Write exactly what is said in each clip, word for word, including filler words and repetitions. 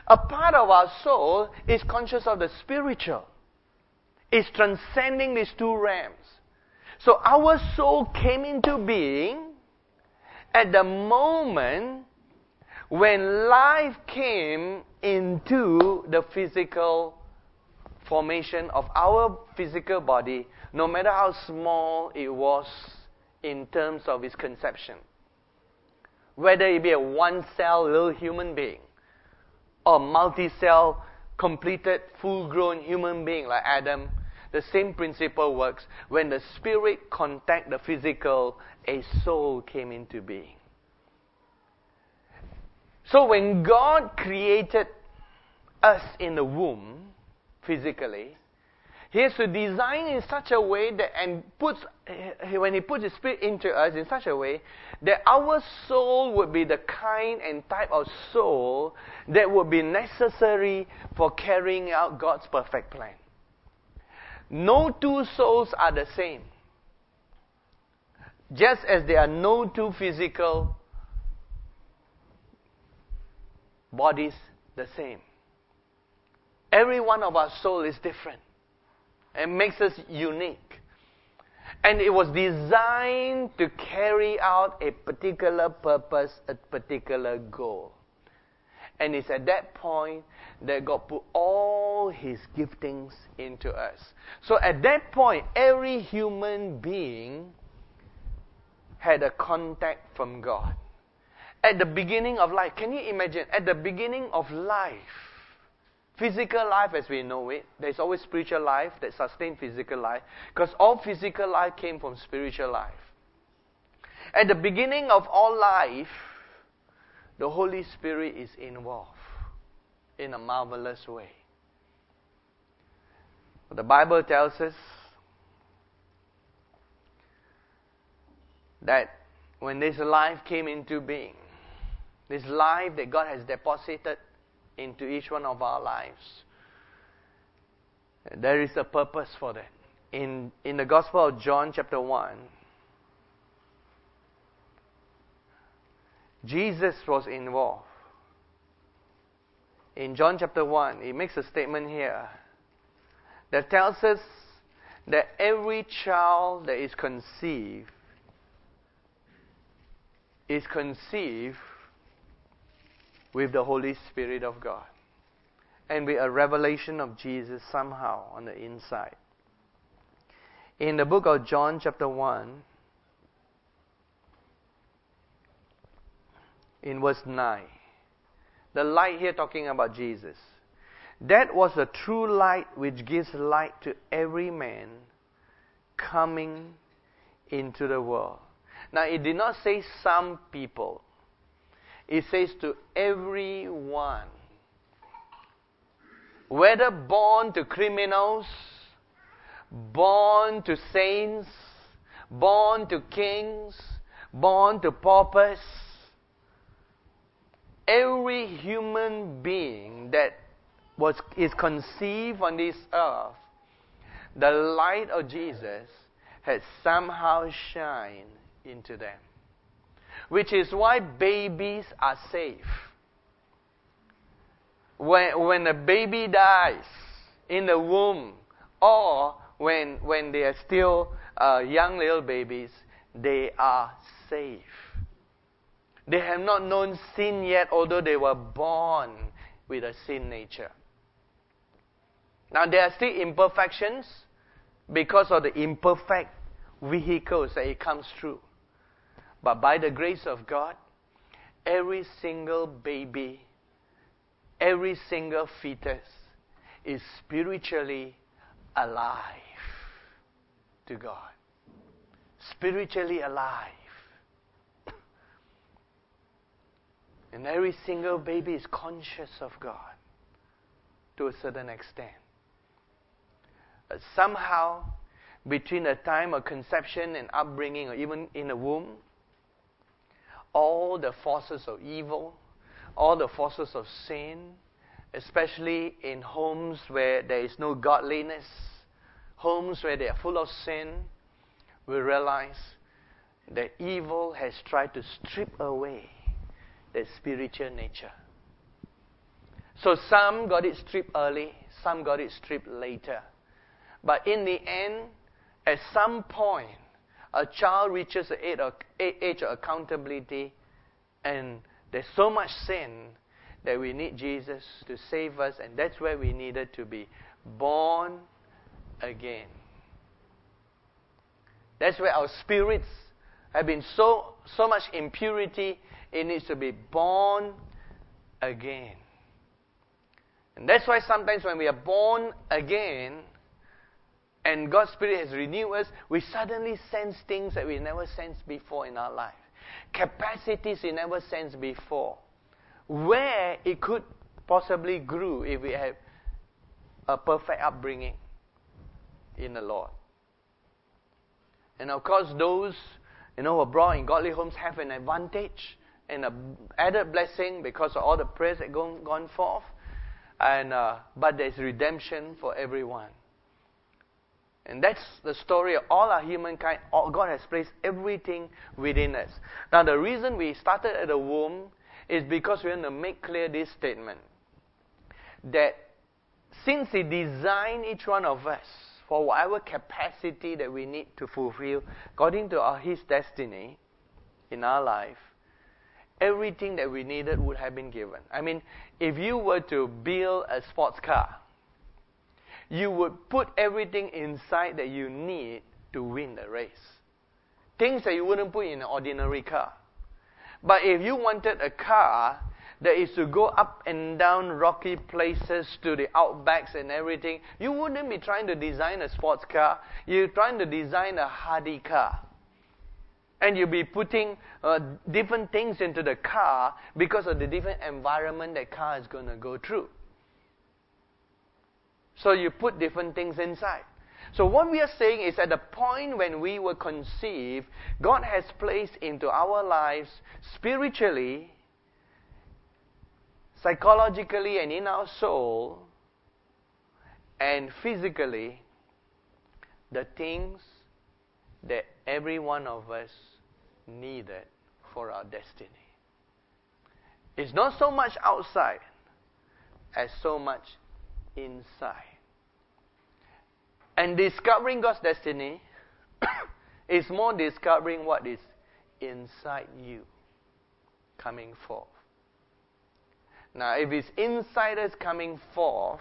A part of our soul is conscious of the spiritual. It's transcending these two realms. So our soul came into being at the moment when life came into the physical formation of our physical body, no matter how small it was in terms of its conception. Whether it be a one-cell little human being, or multi-cell, completed, full-grown human being like Adam, the same principle works. When the spirit contact the physical, a soul came into being. So when God created us in the womb, physically, He has to design in such a way that, and puts, when He puts His Spirit into us in such a way, that our soul would be the kind and type of soul that would be necessary for carrying out God's perfect plan. No two souls are the same. Just as there are no two physical bodies the same. Every one of our soul is different. It makes us unique. And it was designed to carry out a particular purpose, a particular goal. And it's at that point that God put all His giftings into us. So at that point, every human being had a contact from God. At the beginning of life, can you imagine? At the beginning of life, physical life as we know it, there's always spiritual life that sustains physical life, because all physical life came from spiritual life. At the beginning of all life, the Holy Spirit is involved in a marvelous way. The Bible tells us that when this life came into being, this life that God has deposited into each one of our lives, there is a purpose for that. In, in the Gospel of John chapter one, Jesus was involved. In John chapter one, he makes a statement here that tells us that every child that is conceived is conceived with the Holy Spirit of God and with a revelation of Jesus somehow on the inside. In the book of John chapter one, in verse nine, the light here talking about Jesus. That was the true light which gives light to every man coming into the world. Now it did not say some people. It says to everyone. Whether born to criminals, born to saints, born to kings, born to paupers, every human being that was is conceived on this earth, the light of Jesus has somehow shined into them. Which is why babies are safe. When, when a baby dies in the womb, or when, when they are still uh, young little babies, they are safe. They have not known sin yet, although they were born with a sin nature. Now, there are still imperfections because of the imperfect vehicles that it comes through. But by the grace of God, every single baby, every single fetus is spiritually alive to God. Spiritually alive. And every single baby is conscious of God to a certain extent. But somehow, between the time of conception and upbringing, or even in the womb, all the forces of evil, all the forces of sin, especially in homes where there is no godliness, homes where they are full of sin, we realize that evil has tried to strip away the spiritual nature. So some got it stripped early, some got it stripped later. But in the end, at some point, a child reaches the age of, age of accountability, and there's so much sin that we need Jesus to save us, and that's where we needed to be born again. That's where our spirits have been so so much impurity, it needs to be born again. And that's why sometimes when we are born again, and God's Spirit has renewed us, we suddenly sense things that we never sensed before in our life. Capacities we never sensed before. Where it could possibly grow if we have a perfect upbringing in the Lord. And of course, those you know who are brought in godly homes have an advantage and an added blessing because of all the prayers that gone gone forth. And uh, but there's redemption for everyone. And that's the story of all our humankind. All, God has placed everything within us. Now, the reason we started at the womb is because we want to make clear this statement. That since He designed each one of us for whatever capacity that we need to fulfill, according to our, His destiny in our life, everything that we needed would have been given. I mean, if you were to build a sports car, you would put everything inside that you need to win the race. Things that you wouldn't put in an ordinary car. But if you wanted a car that is to go up and down rocky places to the outbacks and everything, you wouldn't be trying to design a sports car. You're trying to design a hardy car. And you'll be putting uh, different things into the car because of the different environment that car is going to go through. So you put different things inside. So what we are saying is at the point when we were conceived, God has placed into our lives spiritually, psychologically, and in our soul, and physically, the things that every one of us needed for our destiny. It's not so much outside as so much inside. And discovering God's destiny is more discovering what is inside you coming forth. Now, if it's inside us coming forth,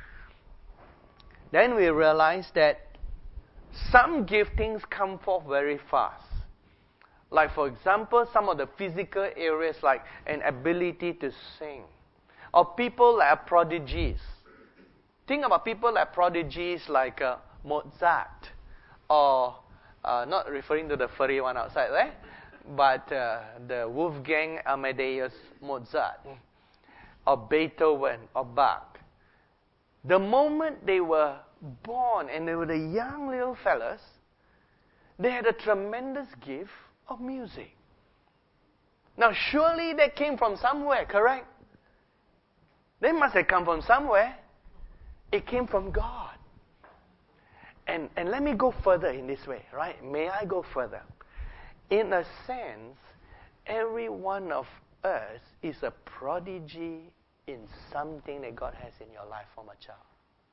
then we realize that some giftings come forth very fast. Like, for example, some of the physical areas like an ability to sing. Or people that are prodigies. Think about people like prodigies like uh, Mozart. Or, uh, not referring to the furry one outside there, but uh, the Wolfgang Amadeus Mozart. Or Beethoven or Bach. The moment they were born and they were the young little fellas, they had a tremendous gift of music. Now, surely they came from somewhere, correct? They must have come from somewhere. It came from God. And, and let me go further in this way, right? May I go further? In a sense, every one of us is a prodigy in something that God has in your life from a child.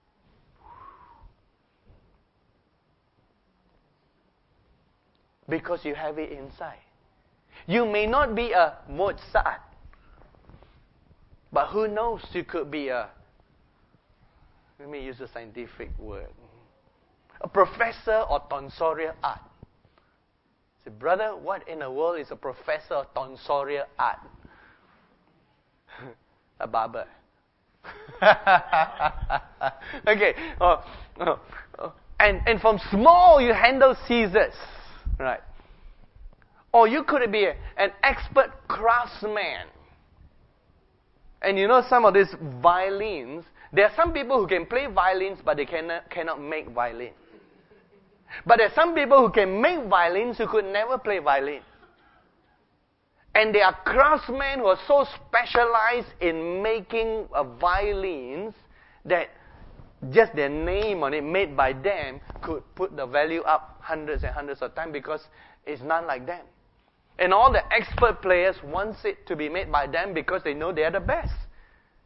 Because you have it inside. You may not be a Mozart, but who knows, you could be a, let me use a scientific word, a professor of tonsorial art. Say, brother, what in the world is a professor of tonsorial art? A barber. Okay. Oh, oh, oh. And, and from small, you handle scissors. Right. Or you could be a, an expert craftsman. And you know some of these violins, there are some people who can play violins, but they cannot, cannot make violins. But there are some people who can make violins who could never play violin. And there are craftsmen who are so specialized in making uh, violins that just their name on it, made by them, could put the value up hundreds and hundreds of times because it's none like them. And all the expert players want it to be made by them because they know they are the best.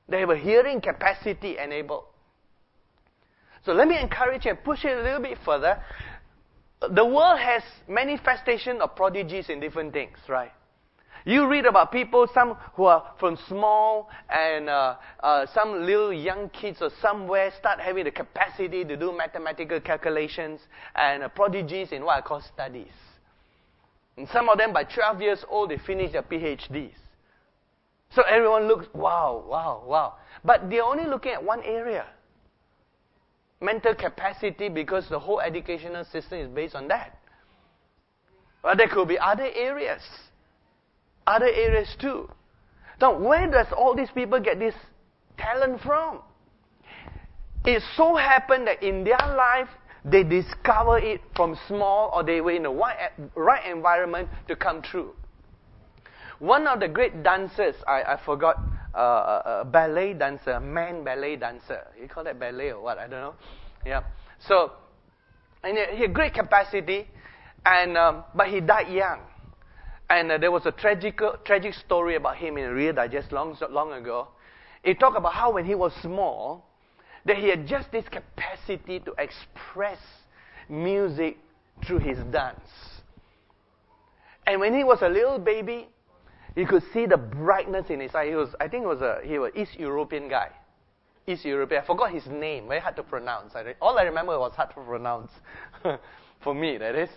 They have a hearing capacity enabled. So let me encourage you and push it a little bit further. The world has manifestation of prodigies in different things, right? You read about people, some who are from small and uh, uh, some little young kids or somewhere start having the capacity to do mathematical calculations and uh, prodigies in what I call studies. And some of them by twelve years old, they finish their P H Ds. So everyone looks, wow, wow, wow. But they're only looking at one area. Mental capacity, because the whole educational system is based on that. But there could be other areas. Other areas too. Now, where does all these people get this talent from? It so happened that in their life, they discover it from small, or they were in the right, right environment to come true. One of the great dancers, I, I forgot, uh, a ballet dancer, man ballet dancer. You call that ballet or what? I don't know. Yeah. So, and he had great capacity, and um, but he died young. And uh, there was a tragic, tragic story about him in Reader Digest long, long ago. It talked about how when he was small, that he had just this capacity to express music through his dance. And when he was a little baby, you could see the brightness in his eye. He was, I think, it was a he was an East European guy. East European. I forgot his name. Very hard to pronounce. I, all I remember was hard to pronounce. For me, that is.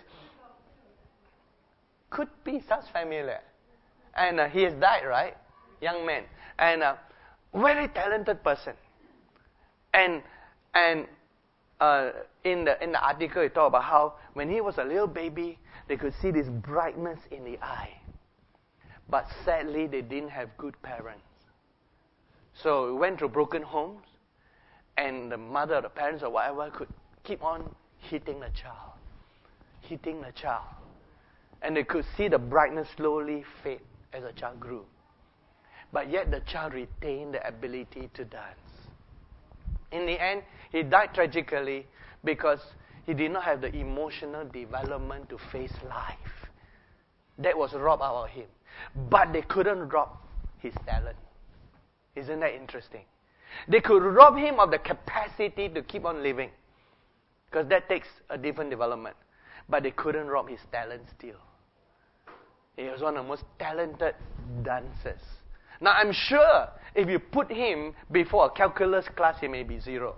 Could be. Sounds familiar. And uh, he has died, right? Young man. And uh, very talented person. And and uh, in the in the article, it talked about how when he was a little baby, they could see this brightness in the eye. But sadly, they didn't have good parents. So he went through broken homes, and the mother or the parents or whatever could keep on hitting the child. Hitting the child. And they could see the brightness slowly fade as the child grew. But yet the child retained the ability to dance. In the end, he died tragically because he did not have the emotional development to face life. That was robbed out of him. But they couldn't rob his talent. Isn't that interesting? They could rob him of the capacity to keep on living, because that takes a different development. But they couldn't rob his talent still. He was one of the most talented dancers. Now, I'm sure if you put him before a calculus class, he may be zero.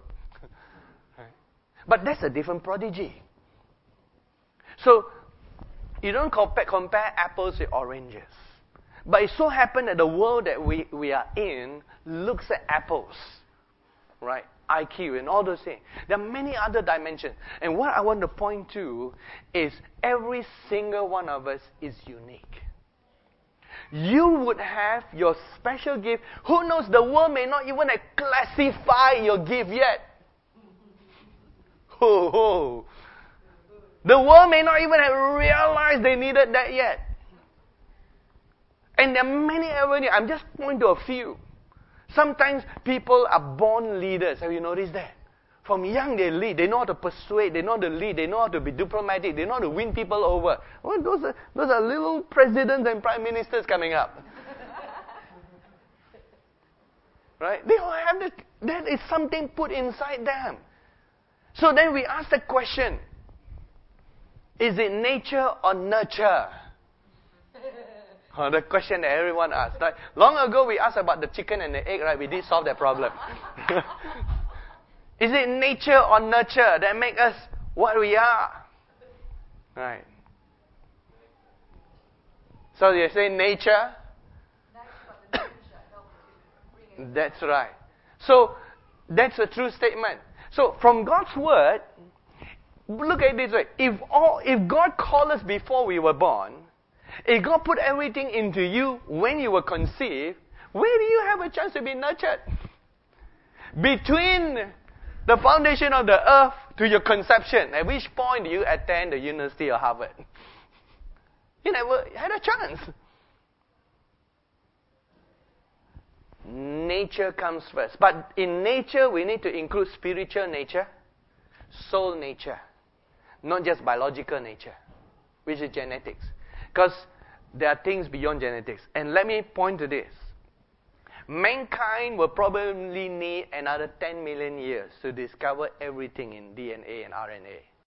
But that's a different prodigy. So, you don't compare, compare apples with oranges. But it so happened that the world that we, we are in looks at apples, right? I Q and all those things. There are many other dimensions. And what I want to point to is every single one of us is unique. You would have your special gift. Who knows, the world may not even have classified your gift yet. Ho, ho. The world may not even have realized they needed that yet. And there are many avenues. I'm just pointing to a few. Sometimes people are born leaders. Have you noticed that? From young they lead. They know how to persuade. They know how to lead. They know how to be diplomatic. They know how to win people over. Well, those are, those are little presidents and prime ministers coming up. Right? They all have the, that is something put inside them. So then we ask the question, is it nature or nurture? Oh, the question that everyone asks. Right? Long ago, we asked about the chicken and the egg, right? We did solve that problem. Is it nature or nurture that make us what we are? Right. So you say nature? That's right. So, that's a true statement. So, from God's word, look at it this way. If, all, if God called us before we were born, if God put everything into you when you were conceived, where do you have a chance to be nurtured? Between the foundation of the earth to your conception, at which point do you attend the University of Harvard? You never had a chance. Nature comes first. But in nature, we need to include spiritual nature, soul nature, not just biological nature, which is genetics. Because there are things beyond genetics. And let me point to this. mankind will probably need another ten million years to discover everything in D N A and R N A.